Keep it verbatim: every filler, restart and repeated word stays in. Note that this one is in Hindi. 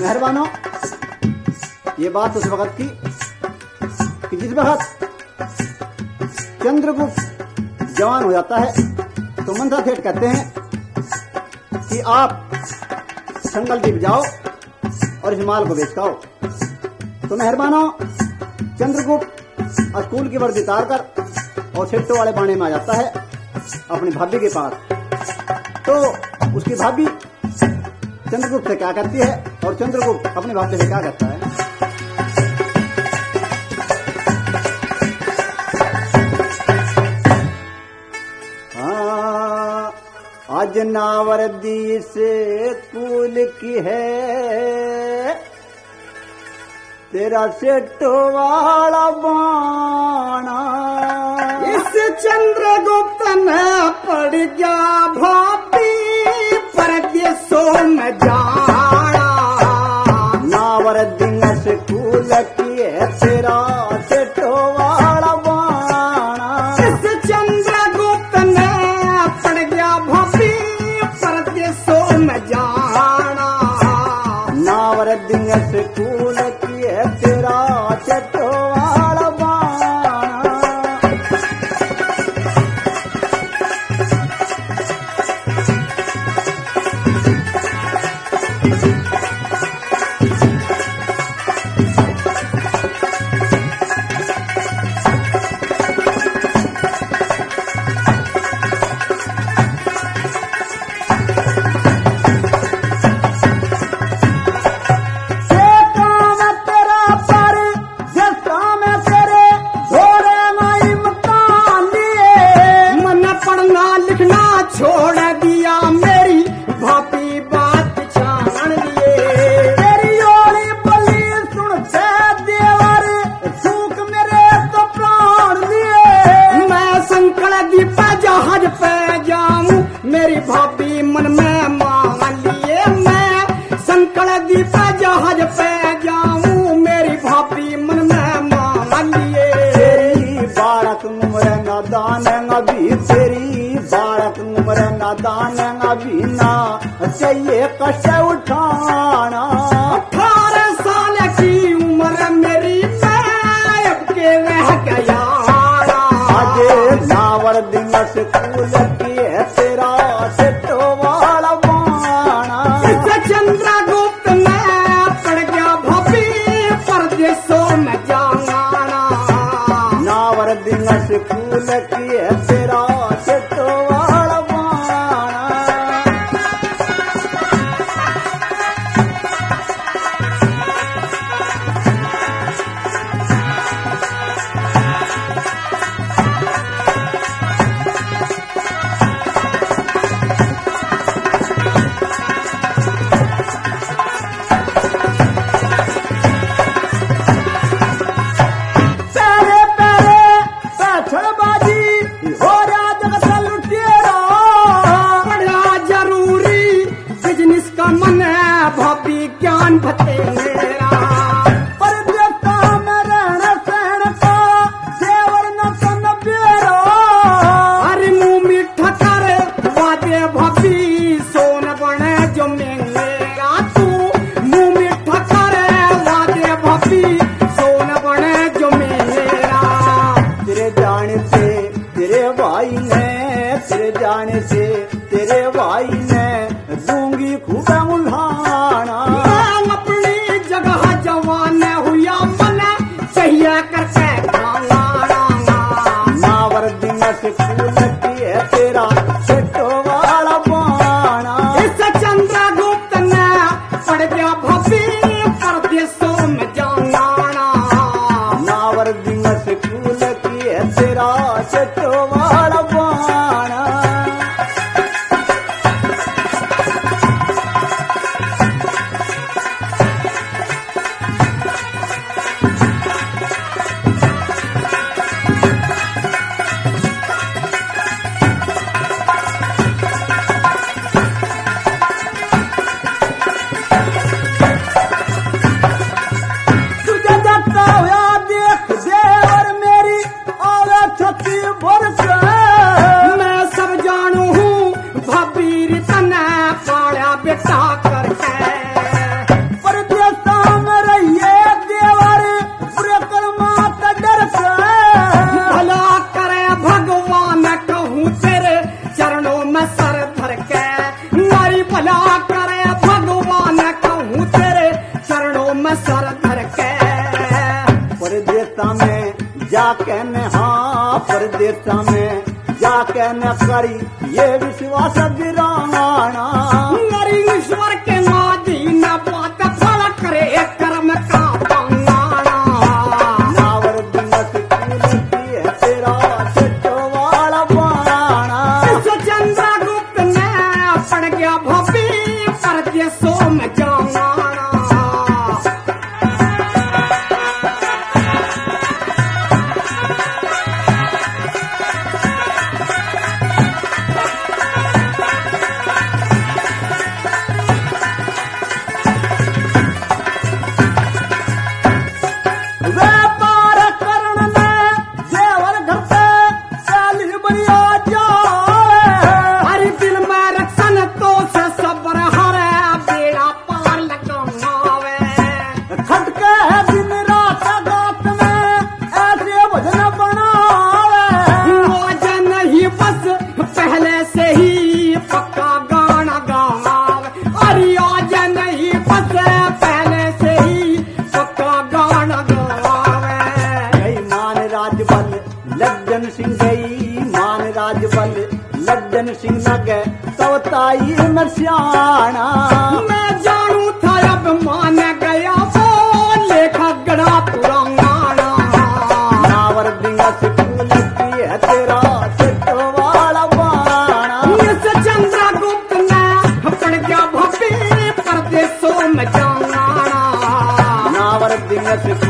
मेहरबानों, ये बात उस वक्त की कि जिस वक्त चंद्रगुप्त जवान हो जाता है तो मंत्रा सेठ कहते हैं कि आप संगलदीप जाओ और इस माल को बेच आओ। तो मेहरबानों, चंद्रगुप्त स्कूल की वर्दी उतार कर और सेठों वाले बाणे में आ जाता है अपनी भाभी के पास। तो उसकी भाभी चंद्रगुप्त से क्या करती है और चंद्रगुप्त अपनी भाभी से क्या करता है। हाँ, आज नावर्दी से कुल की है तेरा सेठो वाला बाणा। इस चंद्रगुप्त में पड़ गया भाभी परदेशों में जाना। नावर्दी से कुल की है तेरा सेठो वाला बाणा। इस चंद्रगुप्त में पड़ गया भाभी परदेशों में जाना। नावर्दी से कुल की है तेरा सेठो वाला बाणा। छोड़ दिया मेरी भाभी बात छान लिए। तेरी ओली बोली सुनते देवर सूख मेरे तो प्राण लिए। मैं संकलदीप जहाज पे जाऊं मेरी भाभी मन में मान लिए। मैं संकलदीप जहाज पे जाऊं मेरी भाभी मन में मान लिए। तेरी बालक उम्र नादान अभी तेरी बालक उम्र नादान अभी ना चाहिए कष्ट उठाना। अठारह साल की उम्र मेरी मैं अब के रह गया। आज नावर्दी से कुल की है तेरा सेठो वाला बाणा। इस चंद्रगुप्त में पड़ गया भाभी परदेशों में जाना। नावर्दी से कुल की है तेरा सेठो वाला बाणा। पैरे पैरे पैठबाजी हो रहा जगत लुटेरा। बड़ा जरूरी बिजनेस का मन है भाभी ज्ञान भते मेरा। परदेशा में रहना सहन का देवर न कन बेरा। हर मुंह मीठा कर वादे भाभी सोन बने जो मेरा। तू मुंह मीठा कर वादे भाभी सोन बने जो मेरा। तेरे जाने से तेरे भाई ने तेरे जाने से तेरे भाई ने दूंगी खूब उल्हाना। मैं अपनी जगह जवान हुआ मन चाहिए करके खाना। नावर्दी से कुल की है तेरा सेठो वाला बाणा। इस चंद्रगुप्त ने पड़ गया भाभी परदेशों में जाना। नावर्दी से कुल की है तेरा सेठो वाला बाणा। परदेसा में जाके न हाँ परदेसा में जाके न करी ये विश्वास गिराना मेरी ईश्वर के नादी न बात फल करे कर्म का पंगाना नावर दिनस की है तेरा चटवाला बाना इस चंद्रगुप्त ने पड़ गया भोपी परदेसों में जाना व्यापार करण में देवर घर पे चाली बढ़िया जाए हर दिल में रक्षण तो से सबर हरे बेड़ा पार लगावे खटके है दिन रात गात में ऐसे भजन बनावे मौज नहीं बस पहले से ही पक्का गाना गावे अरे आज नहीं बस पहले से ही पक्का गाना गावे गई मान राजबल लज्जन सिंह गई मान राजबल लज्जन सिंह न गए तवताई मरसियाना मैं जानू था अब मान गया वो लेखा गड़ा पुराना नावर दिंगस फूलती है तेरा चटवाला बाना इस चंद्रगुप्त ने पड़ गया भपी परदेसों में जाना नावर दिंगस